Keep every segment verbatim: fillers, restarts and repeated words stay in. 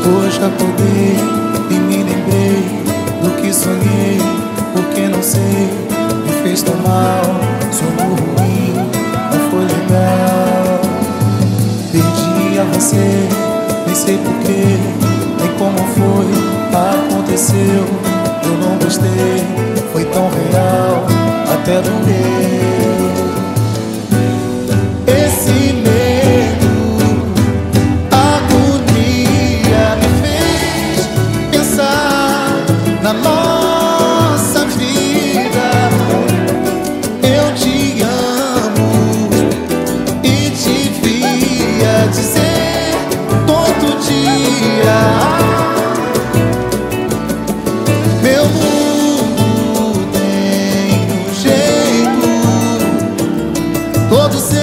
Hoje acordei e me lembrei do que sonhei, porque não sei, me fez tão mal. Sonho ruim, não foi legal. Perdi a você, nem sei porquê, nem como foi, aconteceu. Eu não gostei, foi tão real, até doeu. Esse medo, agonia me fez pensar na nossa vida. Eu te amo e devia dizer todo dia. Meu mundo tem um jeito todo seu.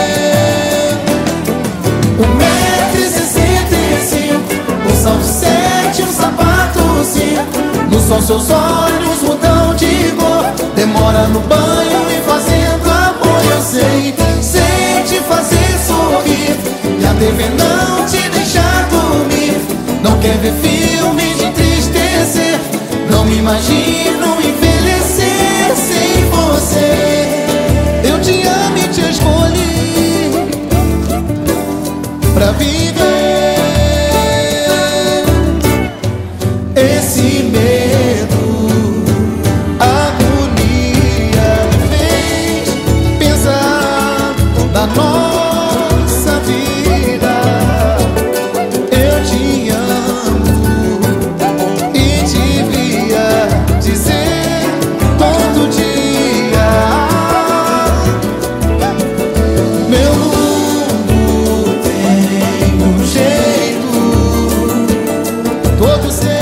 Um metro e sessenta e cinco, um salto sete, um sapato cinco. No sol seus olhos mudam de cor. Demora no banho e fazendo amor. Eu sei, sei te fazer sorrir, e a T V não te deixar dormir. Não quer ver filme de entristecer. Não me imagino envelhecer sem você. Eu te amo e te escolhi pra viver. Esse medo, agonia me fez pensar na nossa vida. Eu te amo e devia dizer todo dia. Meu mundo tem um jeito todo seu.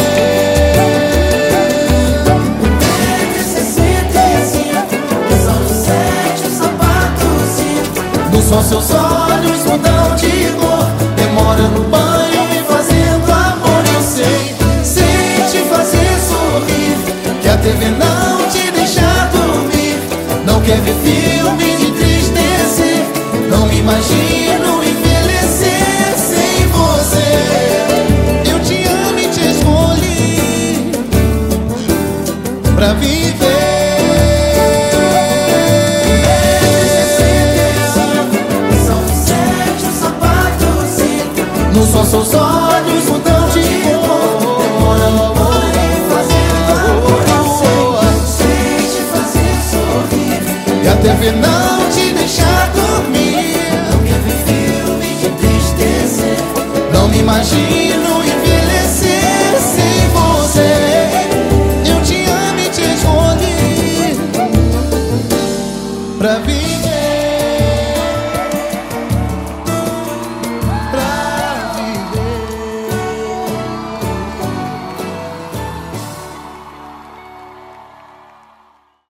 Um metro e sessenta e cinco, um salto sete, um sapato cinco. No sol seus olhos mudam de cor. Demora no banho e fazendo amor. Eu sei, sei te fazer sorrir, que a T V não te deixa dormir. Não quer ver filme de entristecer. Não me imagino envelhecer sem você. Eu te amo e te escolhi pra viver. No sol seus olhos mudam de cor. Demora no banho e fazendo amor. Eu sei, sei te fazer sorrir, e a T V não te deixar dormir. Não quer ver filme de entristecer. Não me imagino